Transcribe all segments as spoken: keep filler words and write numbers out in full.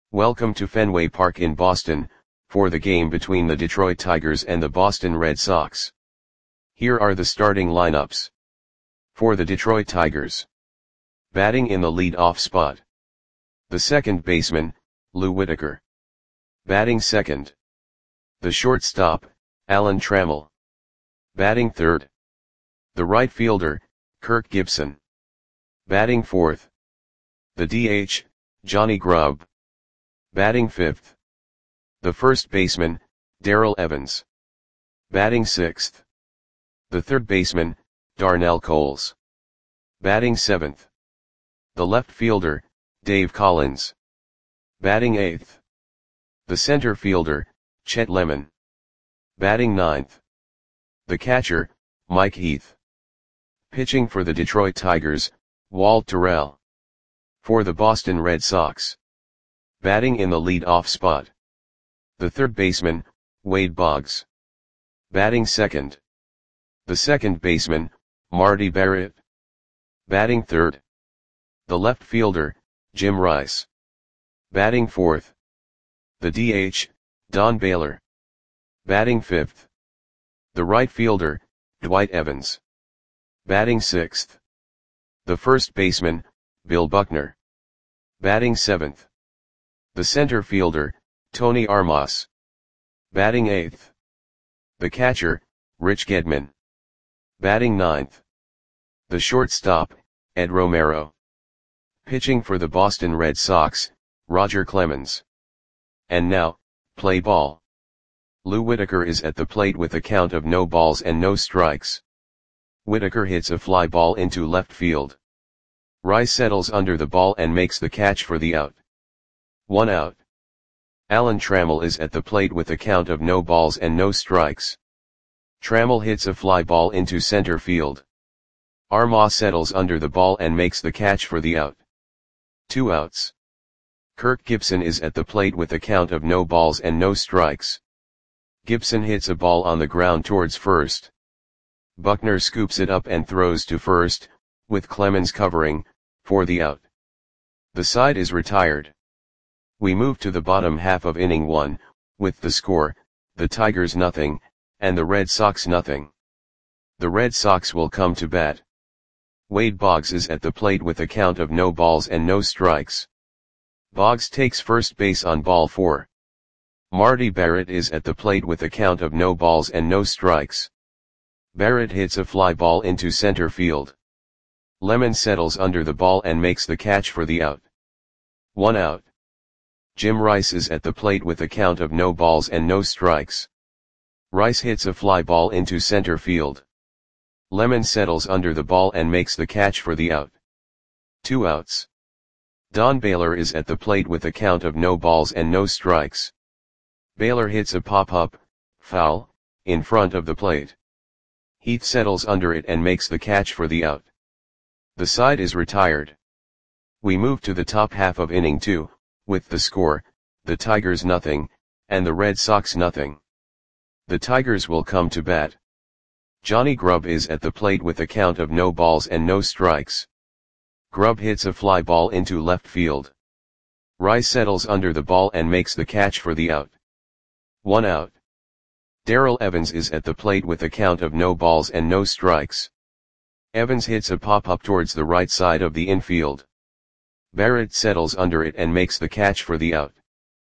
Welcome to Fenway Park in Boston, for the game between the Detroit Tigers and the Boston Red Sox. Here are the starting lineups. For the Detroit Tigers. Batting in the lead-off spot. The second baseman, Lou Whitaker. Batting second. The shortstop, Alan Trammell. Batting third. The right fielder, Kirk Gibson. Batting fourth. The D H, Johnny Grubb. Batting fifth. The first baseman, Darrell Evans. Batting sixth. The third baseman, Darnell Coles. Batting seventh. The left fielder, Dave Collins. Batting eighth. The center fielder, Chet Lemon. Batting ninth. The catcher, Mike Heath. Pitching for the Detroit Tigers, Walt Terrell. For the Boston Red Sox. Batting in the lead-off spot. The third baseman, Wade Boggs. Batting second. The second baseman, Marty Barrett. Batting third. The left fielder, Jim Rice. Batting fourth. The D H, Don Baylor. Batting fifth. The right fielder, Dwight Evans. Batting sixth. The first baseman, Bill Buckner. Batting seventh. The center fielder, Tony Armas. Batting eighth. The catcher, Rich Gedman. Batting ninth. The shortstop, Ed Romero. Pitching for the Boston Red Sox, Roger Clemens. And now, play ball. Lou Whitaker is at the plate with a count of no balls and no strikes. Whitaker hits a fly ball into left field. Rice settles under the ball and makes the catch for the out. One out. Alan Trammell is at the plate with a count of no balls and no strikes. Trammell hits a fly ball into center field. Armas settles under the ball and makes the catch for the out. Two outs. Kirk Gibson is at the plate with a count of no balls and no strikes. Gibson hits a ball on the ground towards first. Buckner scoops it up and throws to first, with Clemens covering, for the out. The side is retired. We move to the bottom half of inning one, with the score, the Tigers nothing, and the Red Sox nothing. The Red Sox will come to bat. Wade Boggs is at the plate with a count of no balls and no strikes. Boggs takes first base on ball four. Marty Barrett is at the plate with a count of no balls and no strikes. Barrett hits a fly ball into center field. Lemon settles under the ball and makes the catch for the out. One out. Jim Rice is at the plate with a count of no balls and no strikes. Rice hits a fly ball into center field. Lemon settles under the ball and makes the catch for the out. Two outs. Don Baylor is at the plate with a count of no balls and no strikes. Baylor hits a pop-up, foul, in front of the plate. Heath settles under it and makes the catch for the out. The side is retired. We move to the top half of inning two, with the score, the Tigers nothing, and the Red Sox nothing. The Tigers will come to bat. Johnny Grubb is at the plate with a count of no balls and no strikes. Grubb hits a fly ball into left field. Rice settles under the ball and makes the catch for the out. One out. Darrell Evans is at the plate with a count of no balls and no strikes. Evans hits a pop-up towards the right side of the infield. Barrett settles under it and makes the catch for the out.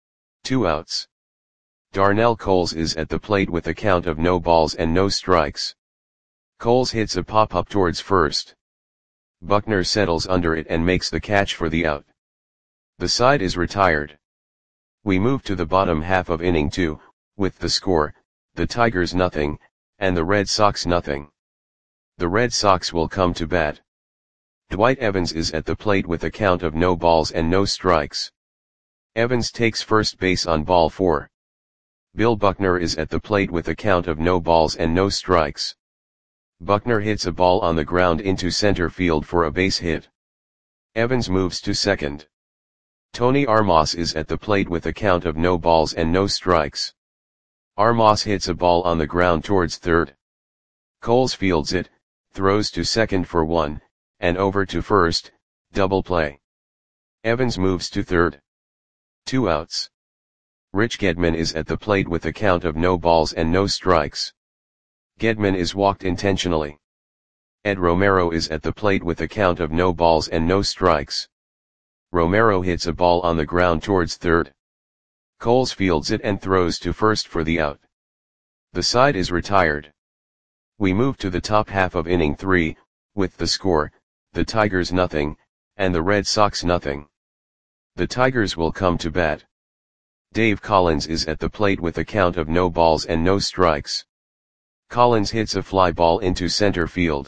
Two outs. Darnell Coles is at the plate with a count of no balls and no strikes. Coles hits a pop-up towards first. Buckner settles under it and makes the catch for the out. The side is retired. We move to the bottom half of inning two, with the score, the Tigers nothing, and the Red Sox nothing. The Red Sox will come to bat. Dwight Evans is at the plate with a count of no balls and no strikes. Evans takes first base on ball four. Bill Buckner is at the plate with a count of no balls and no strikes. Buckner hits a ball on the ground into center field for a base hit. Evans moves to second. Tony Armas is at the plate with a count of no balls and no strikes. Armas hits a ball on the ground towards third. Coles fields it, throws to second for one, and over to first, double play. Evans moves to third. Two outs. Rich Gedman is at the plate with a count of no balls and no strikes. Gedman is walked intentionally. Ed Romero is at the plate with a count of no balls and no strikes. Romero hits a ball on the ground towards third. Coles fields it and throws to first for the out. The side is retired. We move to the top half of inning three, with the score, the Tigers nothing, and the Red Sox nothing. The Tigers will come to bat. Dave Collins is at the plate with a count of no balls and no strikes. Collins hits a fly ball into center field.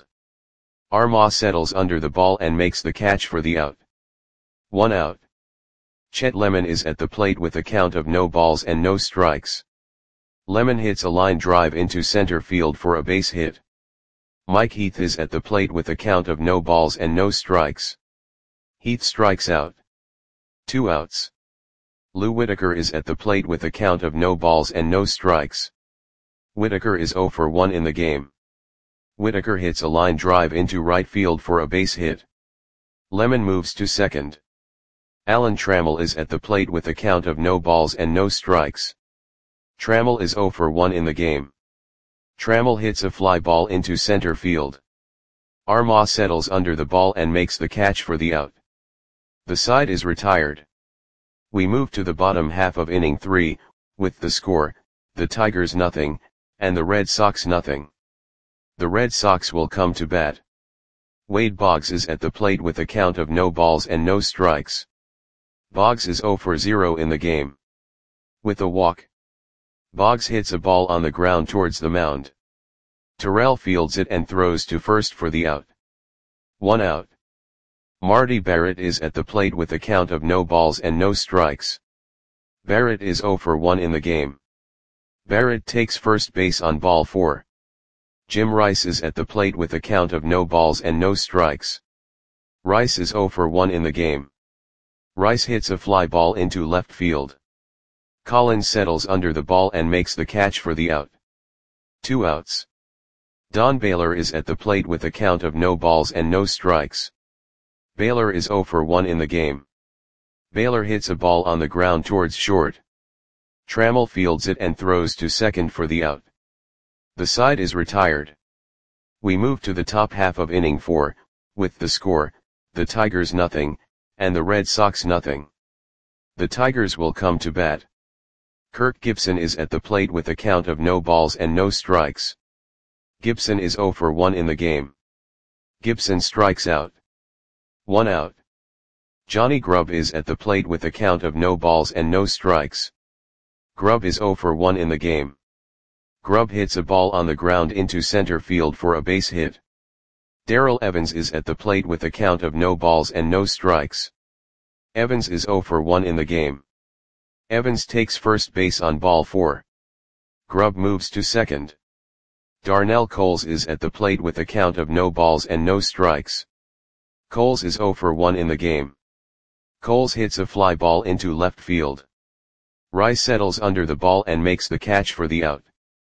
Armah settles under the ball and makes the catch for the out. One out. Chet Lemon is at the plate with a count of no balls and no strikes. Lemon hits a line drive into center field for a base hit. Mike Heath is at the plate with a count of no balls and no strikes. Heath strikes out. Two outs. Lou Whitaker is at the plate with a count of no balls and no strikes. Whitaker is oh for one in the game. Whitaker hits a line drive into right field for a base hit. Lemon moves to second. Alan Trammell is at the plate with a count of no balls and no strikes. Trammell is oh for one in the game. Trammell hits a fly ball into center field. Armah settles under the ball and makes the catch for the out. The side is retired. We move to the bottom half of inning three, with the score, the Tigers nothing, and the Red Sox nothing. The Red Sox will come to bat. Wade Boggs is at the plate with a count of no balls and no strikes. Boggs is oh for zero in the game. With a walk. Boggs hits a ball on the ground towards the mound. Terrell fields it and throws to first for the out. One out. Marty Barrett is at the plate with a count of no balls and no strikes. Barrett is oh for one in the game. Barrett takes first base on ball four. Jim Rice is at the plate with a count of no balls and no strikes. Rice is oh for one in the game. Rice hits a fly ball into left field. Collins settles under the ball and makes the catch for the out. Two outs. Don Baylor is at the plate with a count of no balls and no strikes. Baylor is oh for one in the game. Baylor hits a ball on the ground towards short. Trammell fields it and throws to second for the out. The side is retired. We move to the top half of inning four, with the score, the Tigers nothing, and the Red Sox nothing. The Tigers will come to bat. Kirk Gibson is at the plate with a count of no balls and no strikes. Gibson is oh for one in the game. Gibson strikes out. One out. Johnny Grubb is at the plate with a count of no balls and no strikes. Grubb is oh for one in the game. Grubb hits a ball on the ground into center field for a base hit. Darrell Evans is at the plate with a count of no balls and no strikes. Evans is oh for one in the game. Evans takes first base on ball four. Grubb moves to second. Darnell Coles is at the plate with a count of no balls and no strikes. Coles is oh for one in the game. Coles hits a fly ball into left field. Rice settles under the ball and makes the catch for the out.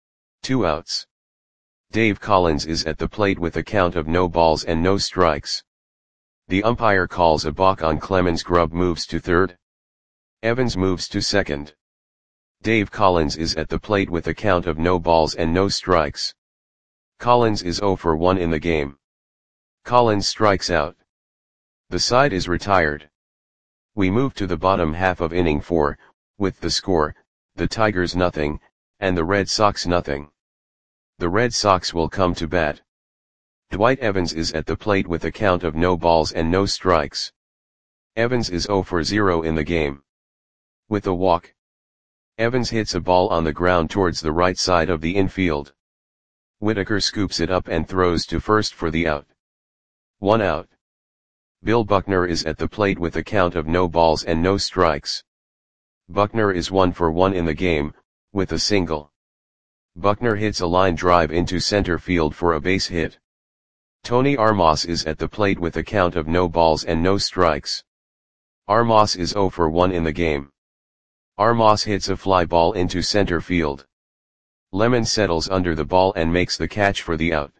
Two outs. Dave Collins is at the plate with a count of no balls and no strikes. The umpire calls a balk on Clemens. Grubb moves to third. Evans moves to second. Dave Collins is at the plate with a count of no balls and no strikes. Collins is oh for one in the game. Collins strikes out. The side is retired. We move to the bottom half of inning four, with the score, the Tigers nothing, and the Red Sox nothing. The Red Sox will come to bat. Dwight Evans is at the plate with a count of no balls and no strikes. Evans is oh for zero in the game. With a walk. Evans hits a ball on the ground towards the right side of the infield. Whitaker scoops it up and throws to first for the out. One out. Bill Buckner is at the plate with a count of no balls and no strikes. Buckner is one for one in the game, with a single. Buckner hits a line drive into center field for a base hit. Tony Armas is at the plate with a count of no balls and no strikes. Armas is oh for one in the game. Armas hits a fly ball into center field. Lemon settles under the ball and makes the catch for the out.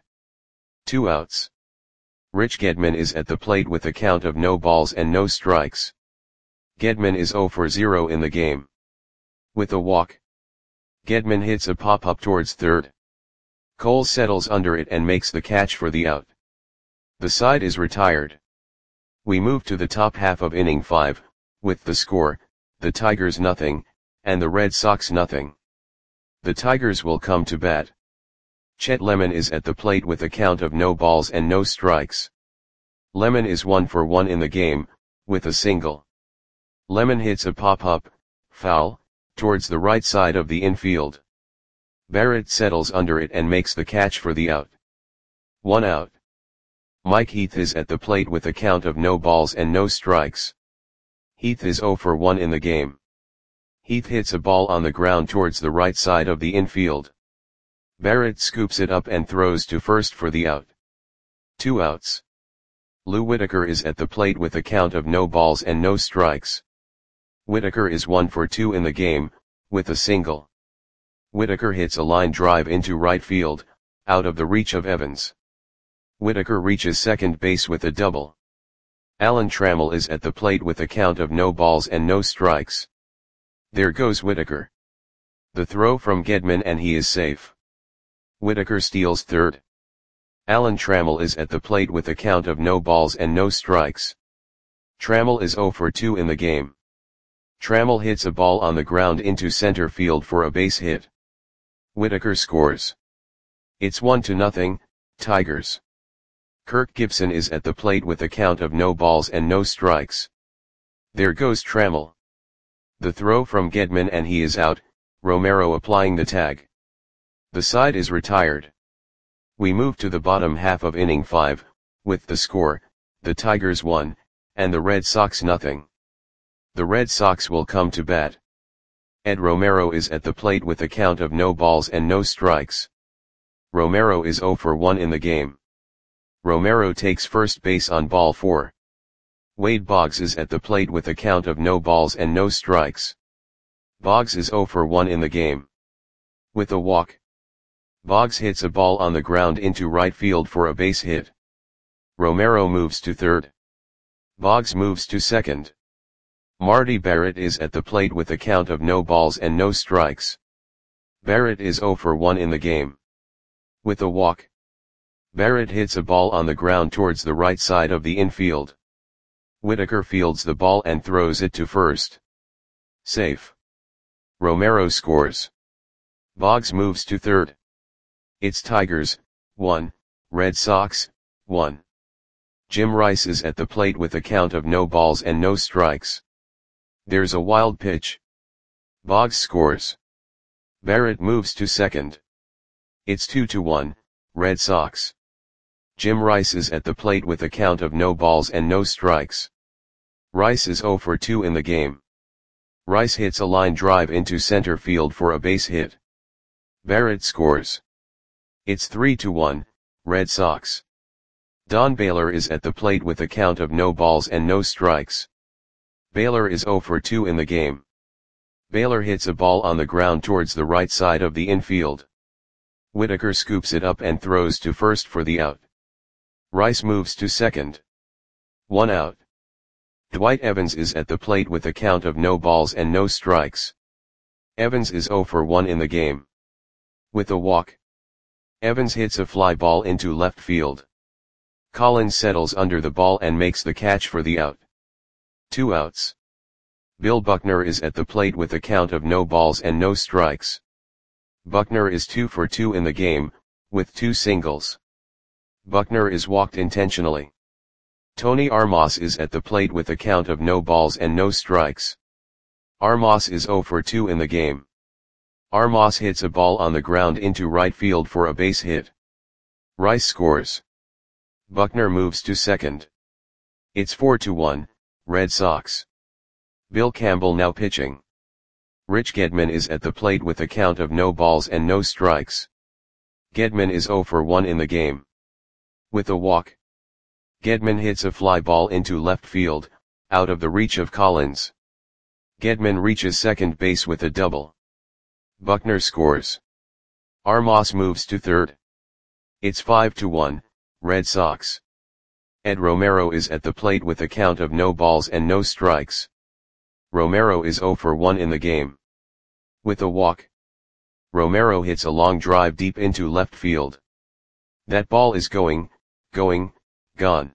Two outs. Rich Gedman is at the plate with a count of no balls and no strikes. Gedman is zero for zero in the game. With a walk, Gedman hits a pop-up towards third. Cole settles under it and makes the catch for the out. The side is retired. We move to the top half of inning five, with the score, the Tigers nothing, and the Red Sox nothing. The Tigers will come to bat. Chet Lemon is at the plate with a count of no balls and no strikes. Lemon is one for one in the game, with a single. Lemon hits a pop-up, foul, towards the right side of the infield. Barrett settles under it and makes the catch for the out. One out. Mike Heath is at the plate with a count of no balls and no strikes. Heath is zero for one in the game. Heath hits a ball on the ground towards the right side of the infield. Barrett scoops it up and throws to first for the out. Two outs. Lou Whitaker is at the plate with a count of no balls and no strikes. Whitaker is one for two in the game, with a single. Whitaker hits a line drive into right field, out of the reach of Evans. Whitaker reaches second base with a double. Alan Trammell is at the plate with a count of no balls and no strikes. There goes Whitaker. The throw from Gedman and he is safe. Whitaker steals third. Alan Trammell is at the plate with a count of no balls and no strikes. Trammell is zero for two in the game. Trammell hits a ball on the ground into center field for a base hit. Whitaker scores. It's one to nothing, Tigers. Kirk Gibson is at the plate with a count of no balls and no strikes. There goes Trammell. The throw from Gedman and he is out, Romero applying the tag. The side is retired. We move to the bottom half of inning five, with the score, the Tigers one, and the Red Sox nothing. The Red Sox will come to bat. Ed Romero is at the plate with a count of no balls and no strikes. Romero is zero for one in the game. Romero takes first base on ball four. Wade Boggs is at the plate with a count of no balls and no strikes. Boggs is zero for one in the game. With a walk, Boggs hits a ball on the ground into right field for a base hit. Romero moves to third. Boggs moves to second. Marty Barrett is at the plate with a count of no balls and no strikes. Barrett is zero for one in the game. With a walk, Barrett hits a ball on the ground towards the right side of the infield. Whitaker fields the ball and throws it to first. Safe. Romero scores. Boggs moves to third. It's Tigers, one, Red Sox, one. Jim Rice is at the plate with a count of no balls and no strikes. There's a wild pitch. Boggs scores. Barrett moves to second. It's two to one, Red Sox. Jim Rice is at the plate with a count of no balls and no strikes. Rice is zero for two in the game. Rice hits a line drive into center field for a base hit. Barrett scores. It's three to one, Red Sox. Don Baylor is at the plate with a count of no balls and no strikes. Baylor is zero for two in the game. Baylor hits a ball on the ground towards the right side of the infield. Whitaker scoops it up and throws to first for the out. Rice moves to second. One out. Dwight Evans is at the plate with a count of no balls and no strikes. Evans is zero for one in the game. With a walk, Evans hits a fly ball into left field. Collins settles under the ball and makes the catch for the out. Two outs. Bill Buckner is at the plate with a count of no balls and no strikes. Buckner is two for two in the game, with two singles. Buckner is walked intentionally. Tony Armas is at the plate with a count of no balls and no strikes. Armas is zero for two in the game. Armas hits a ball on the ground into right field for a base hit. Rice scores. Buckner moves to second. It's four to one, Red Sox. Bill Campbell now pitching. Rich Gedman is at the plate with a count of no balls and no strikes. Gedman is zero for one in the game. With a walk, Gedman hits a fly ball into left field, out of the reach of Collins. Gedman reaches second base with a double. Buckner scores. Armas moves to third. It's five to one, Red Sox. Ed Romero is at the plate with a count of no balls and no strikes. Romero is zero for one in the game. With a walk, Romero hits a long drive deep into left field. That ball is going, going, gone.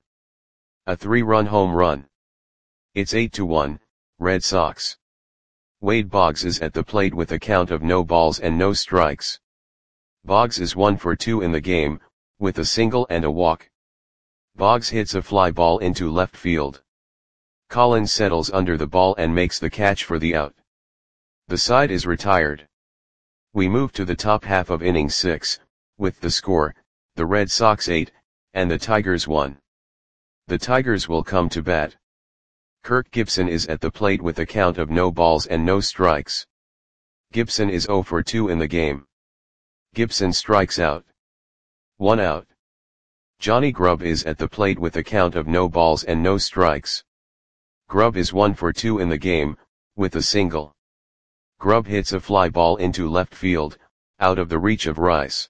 A three-run home run. It's eight to one, Red Sox. Wade Boggs is at the plate with a count of no balls and no strikes. Boggs is one for two in the game, with a single and a walk. Boggs hits a fly ball into left field. Collins settles under the ball and makes the catch for the out. The side is retired. We move to the top half of inning six, with the score, the Red Sox eight, and the Tigers one. The Tigers will come to bat. Kirk Gibson is at the plate with a count of no balls and no strikes. Gibson is zero for two in the game. Gibson strikes out. One out. Johnny Grubb is at the plate with a count of no balls and no strikes. Grubb is one for two in the game, with a single. Grubb hits a fly ball into left field, out of the reach of Rice.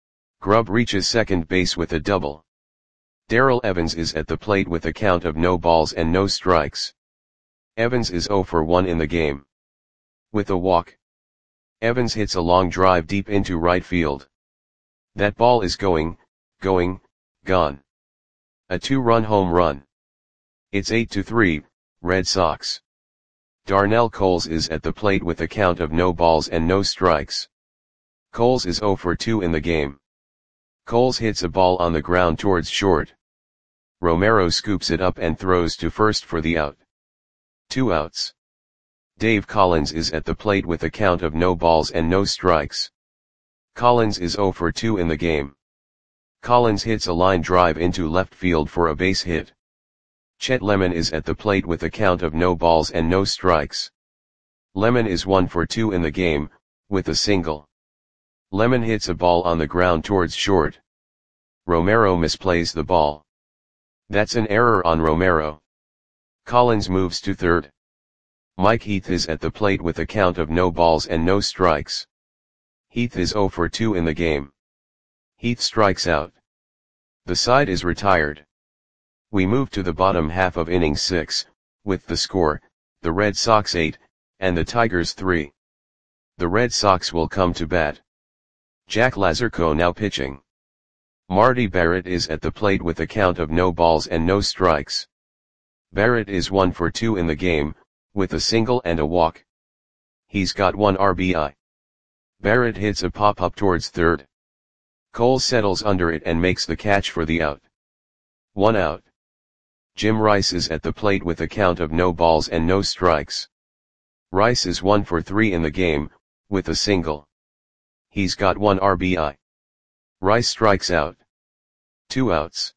Grubb reaches second base with a double. Darrell Evans is at the plate with a count of no balls and no strikes. Evans is zero for one in the game. With a walk, Evans hits a long drive deep into right field. That ball is going, going, gone. A two-run home run. It's eight to three, Red Sox. Darnell Coles is at the plate with a count of no balls and no strikes. Coles is zero for two in the game. Coles hits a ball on the ground towards short. Romero scoops it up and throws to first for the out. Two outs. Dave Collins is at the plate with a count of no balls and no strikes. Collins is zero for two in the game. Collins hits a line drive into left field for a base hit. Chet Lemon is at the plate with a count of no balls and no strikes. Lemon is one for two in the game, with a single. Lemon hits a ball on the ground towards short. Romero misplays the ball. That's an error on Romero. Collins moves to third. Mike Heath is at the plate with a count of no balls and no strikes. Heath is zero for two in the game. Heath strikes out. The side is retired. We move to the bottom half of inning six, with the score, the Red Sox eight, and the Tigers three. The Red Sox will come to bat. Jack Lazarco now pitching. Marty Barrett is at the plate with a count of no balls and no strikes. Barrett is one for two in the game, with a single and a walk. He's got one R B I. Barrett hits a pop-up towards third. Cole settles under it and makes the catch for the out. One out. Jim Rice is at the plate with a count of no balls and no strikes. Rice is one for three in the game, with a single. He's got one R B I. Rice strikes out. Two outs.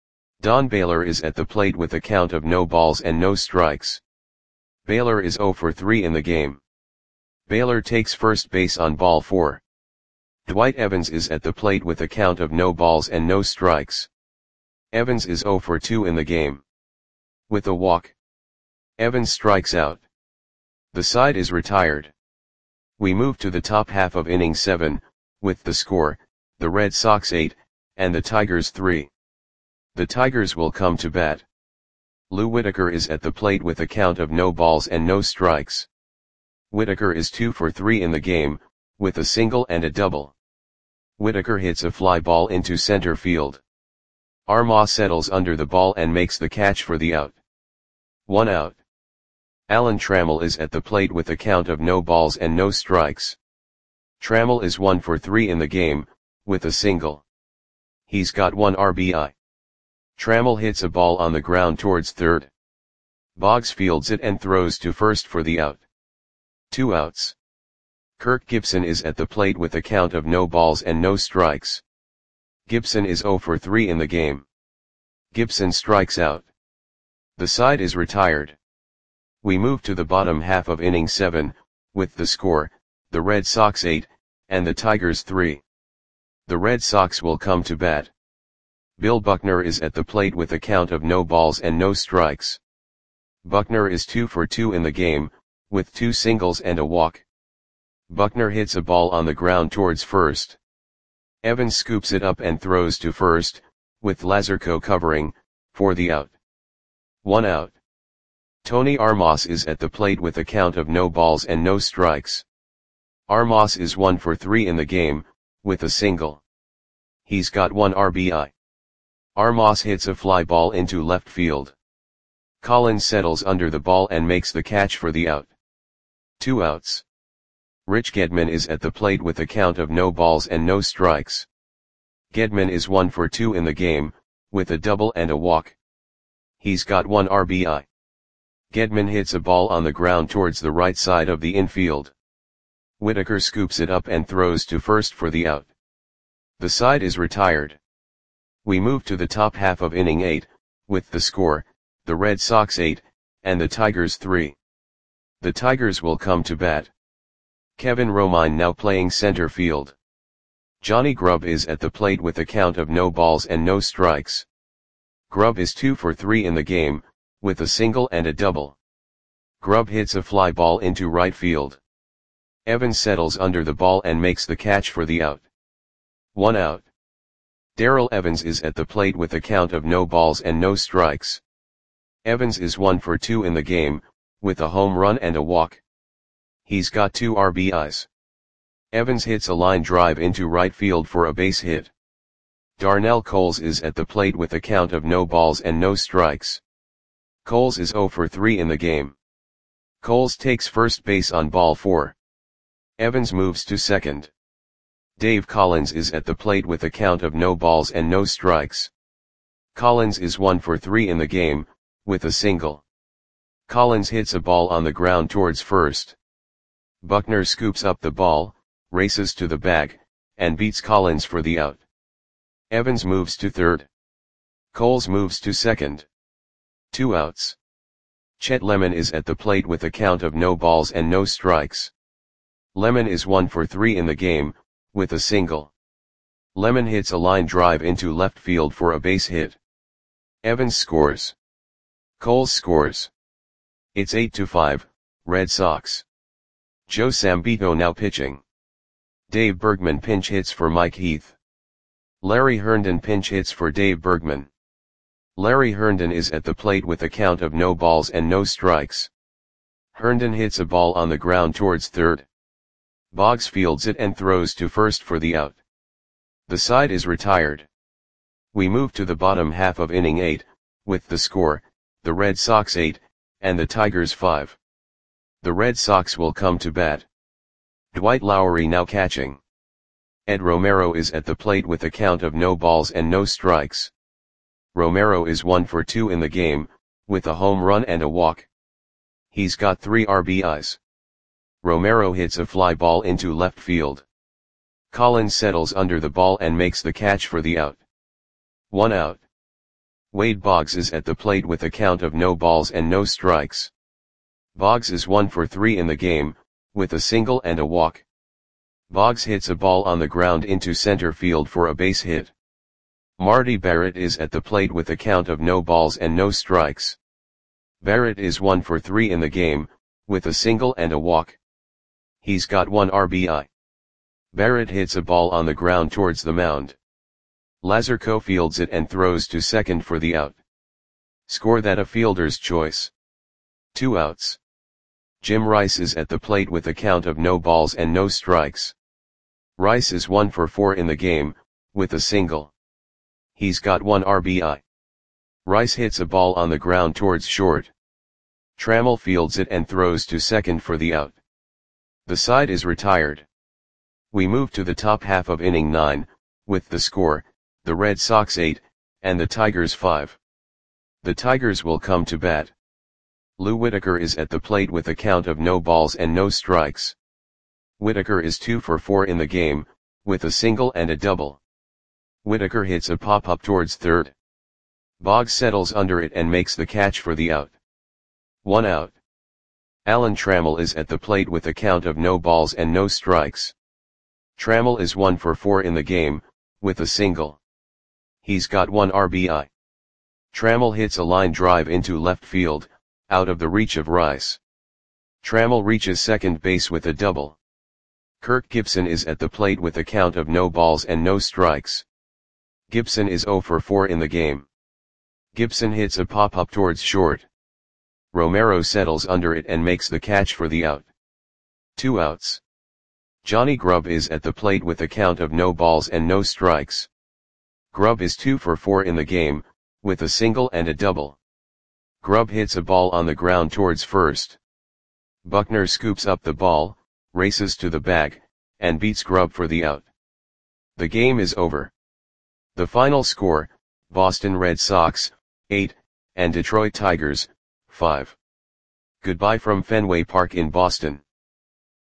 Don Baylor is at the plate with a count of no balls and no strikes. Baylor is zero for three in the game. Baylor takes first base on ball four. Dwight Evans is at the plate with a count of no balls and no strikes. Evans is zero for two in the game. With a walk, Evans strikes out. The side is retired. We move to the top half of inning seven, with the score, the Red Sox eight, and the Tigers three. The Tigers will come to bat. Lou Whitaker is at the plate with a count of no balls and no strikes. Whitaker is two for three in the game, with a single and a double. Whitaker hits a fly ball into center field. Armah settles under the ball and makes the catch for the out. One out. Alan Trammell is at the plate with a count of no balls and no strikes. Trammell is one for three in the game, with a single. He's got one R B I. Trammell hits a ball on the ground towards third. Boggs fields it and throws to first for the out. Two outs. Kirk Gibson is at the plate with a count of no balls and no strikes. Gibson is zero for three in the game. Gibson strikes out. The side is retired. We move to the bottom half of inning seven, with the score, the Red Sox eight, and the Tigers three. The Red Sox will come to bat. Bill Buckner is at the plate with a count of no balls and no strikes. Buckner is two for two in the game, with two singles and a walk. Buckner hits a ball on the ground towards first. Evans scoops it up and throws to first, with Lazarco covering, for the out. One out. Tony Armas is at the plate with a count of no balls and no strikes. Armas is one for three in the game, with a single. He's got one R B I. Armas hits a fly ball into left field. Collins settles under the ball and makes the catch for the out. Two outs. Rich Gedman is at the plate with a count of no balls and no strikes. Gedman is one for two in the game, with a double and a walk. He's got one R B I. Gedman hits a ball on the ground towards the right side of the infield. Whitaker scoops it up and throws to first for the out. The side is retired. We move to the top half of inning eight, with the score, the Red Sox eight, and the Tigers three. The Tigers will come to bat. Kevin Romine now playing center field. Johnny Grubb is at the plate with a count of no balls and no strikes. Grubb is two for three in the game, with a single and a double. Grubb hits a fly ball into right field. Evans settles under the ball and makes the catch for the out. One out. Darrell Evans is at the plate with a count of no balls and no strikes. Evans is one for two in the game, with a home run and a walk. He's got two R B Is. Evans hits a line drive into right field for a base hit. Darnell Coles is at the plate with a count of no balls and no strikes. Coles is zero for three in the game. Coles takes first base on ball four. Evans moves to second. Dave Collins is at the plate with a count of no balls and no strikes. Collins is one for three in the game, with a single. Collins hits a ball on the ground towards first. Buckner scoops up the ball, races to the bag, and beats Collins for the out. Evans moves to third. Coles moves to second. Two outs. Chet Lemon is at the plate with a count of no balls and no strikes. Lemon is one for three in the game, with a single. Lemon hits a line drive into left field for a base hit. Evans scores. Coles scores. It's eight to five, Red Sox. Joe Sambito now pitching. Dave Bergman pinch hits for Mike Heath. Larry Herndon pinch hits for Dave Bergman. Larry Herndon is at the plate with a count of no balls and no strikes. Herndon hits a ball on the ground towards third. Boggs fields it and throws to first for the out. The side is retired. We move to the bottom half of inning eight, with the score, the Red Sox eight, and the Tigers five. The Red Sox will come to bat. Dwight Lowery now catching. Ed Romero is at the plate with a count of no balls and no strikes. Romero is one for two in the game, with a home run and a walk. He's got three R B Is. Romero hits a fly ball into left field. Collins settles under the ball and makes the catch for the out. One out. Wade Boggs is at the plate with a count of no balls and no strikes. Boggs is one for three in the game, with a single and a walk. Boggs hits a ball on the ground into center field for a base hit. Marty Barrett is at the plate with a count of no balls and no strikes. Barrett is one for three in the game, with a single and a walk. He's got one R B I. Barrett hits a ball on the ground towards the mound. Lazarco fields it and throws to second for the out. Score that a fielder's choice. Two outs. Jim Rice is at the plate with a count of no balls and no strikes. Rice is one for four in the game, with a single. He's got one R B I. Rice hits a ball on the ground towards short. Trammell fields it and throws to second for the out. The side is retired. We move to the top half of inning nine, with the score, the Red Sox eight, and the Tigers five. The Tigers will come to bat. Lou Whitaker is at the plate with a count of no balls and no strikes. Whitaker is two for four in the game, with a single and a double. Whitaker hits a pop-up towards third. Boggs settles under it and makes the catch for the out. One out. Alan Trammell is at the plate with a count of no balls and no strikes. Trammell is one for four in the game, with a single. He's got one R B I. Trammell hits a line drive into left field, out of the reach of Rice. Trammell reaches second base with a double. Kirk Gibson is at the plate with a count of no balls and no strikes. Gibson is zero for four in the game. Gibson hits a pop-up towards short. Romero settles under it and makes the catch for the out. Two outs. Johnny Grubb is at the plate with a count of no balls and no strikes. Grubb is two for four in the game, with a single and a double. Grubb hits a ball on the ground towards first. Buckner scoops up the ball, races to the bag, and beats Grubb for the out. The game is over. The final score, Boston Red Sox, eight, and Detroit Tigers, five. Goodbye from Fenway Park in Boston.